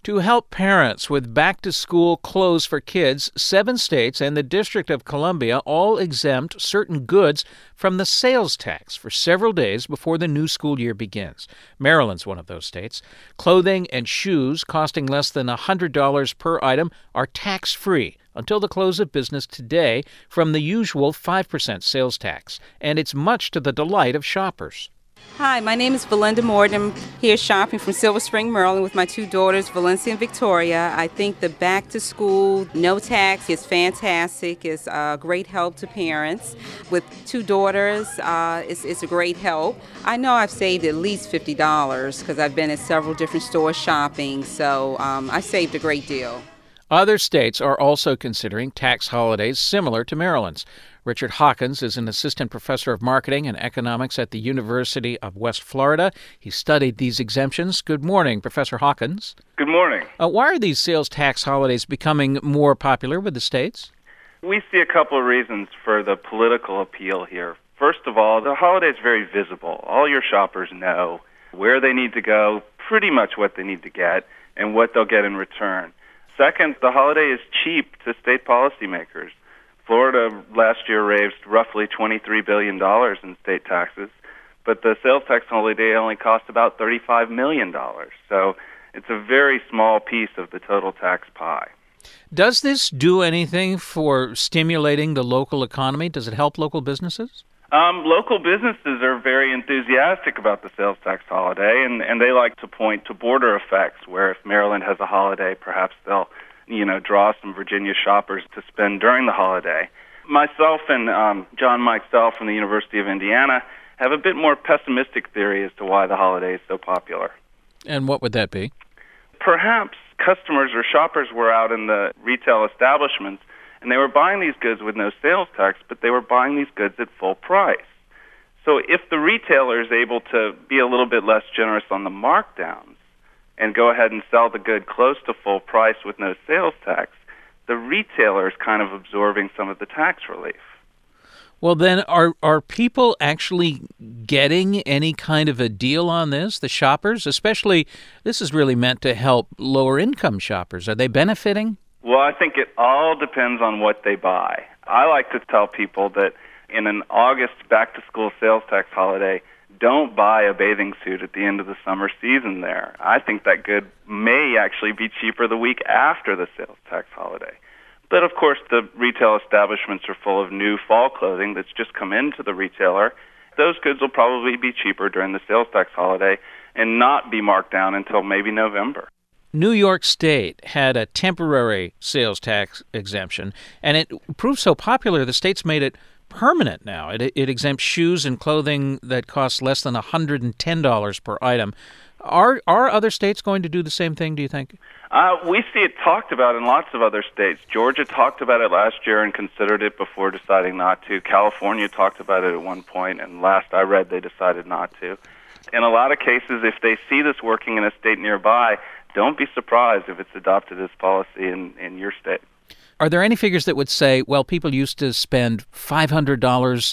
To help parents with back-to-school clothes for kids, 7 states and the District of Columbia all exempt certain goods from the sales tax for several days before the new school year begins. Maryland's one of those states. Clothing and shoes costing less than $100 per item are tax-free until the close of business today from the usual 5% sales tax, and it's much to the delight of shoppers. Hi, my name is Belinda Morgan. I'm here shopping from Silver Spring, Maryland with my 2 daughters, Valencia and Victoria. I think the back to school, no tax is fantastic. It's a great help to parents. With 2 daughters, it's a great help. I know I've saved at least $50 because I've been at several different stores shopping, so I saved a great deal. Other states are also considering tax holidays similar to Maryland's. Richard Hawkins is an assistant professor of marketing and economics at the University of West Florida. He studied these exemptions. Good morning, Professor Hawkins. Good morning. Why are these sales tax holidays becoming more popular with the states? We see a couple of reasons for the political appeal here. First of all, the holiday is very visible. All your shoppers know where they need to go, pretty much what they need to get, and what they'll get in return. Second, the holiday is cheap to state policymakers. Florida last year raised roughly $23 billion in state taxes, but the sales tax holiday only cost about $35 million. So it's a very small piece of the total tax pie. Does this do anything for stimulating the local economy? Does it help local businesses? Local businesses are very enthusiastic about the sales tax holiday, and they like to point to border effects, where if Maryland has a holiday, perhaps they'll draw some Virginia shoppers to spend during the holiday. Myself and John Mikesell from the University of Indiana have a bit more pessimistic theory as to why the holiday is so popular. And what would that be? Perhaps customers or shoppers were out in the retail establishments and they were buying these goods with no sales tax, but they were buying these goods at full price. So if the retailer is able to be a little bit less generous on the markdowns and go ahead and sell the good close to full price with no sales tax, the retailer is kind of absorbing some of the tax relief. Well, then, are people actually getting any kind of a deal on this, the shoppers? Especially, this is really meant to help lower-income shoppers. Are they benefiting? Well, I think it all depends on what they buy. I like to tell people that in an August back-to-school sales tax holiday, don't buy a bathing suit at the end of the summer season there. I think that good may actually be cheaper the week after the sales tax holiday. But, of course, the retail establishments are full of new fall clothing that's just come into the retailer. Those goods will probably be cheaper during the sales tax holiday and not be marked down until maybe November. New York State had a temporary sales tax exemption, and it proved so popular the state's made it permanent now. It exempts shoes and clothing that cost less than $110 per item. Are other states going to do the same thing, do you think? We see it talked about in lots of other states. Georgia talked about it last year and considered it before deciding not to. California talked about it at one point, and last I read they decided not to. In a lot of cases, if they see this working in a state nearby, don't be surprised if it's adopted as policy in your state. Are there any figures that would say, well, people used to spend $500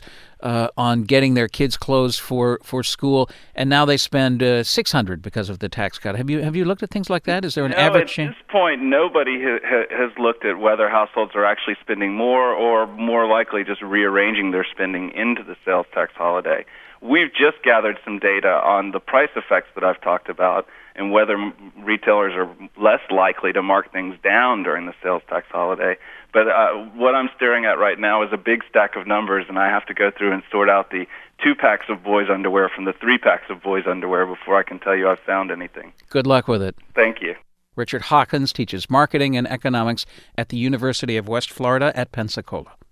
on getting their kids clothes for school, and now they spend $600 because of the tax cut? Have you looked at things like that? Is there an average change? At this point, nobody has looked at whether households are actually spending more or more likely just rearranging their spending into the sales tax holiday. We've just gathered some data on the price effects that I've talked about and whether retailers are less likely to mark things down during the sales tax holiday. But what I'm staring at right now is a big stack of numbers, and I have to go through and sort out the 2 packs of boys' underwear from the 3 packs of boys' underwear before I can tell you I've found anything. Good luck with it. Thank you. Richard Hawkins teaches marketing and economics at the University of West Florida at Pensacola.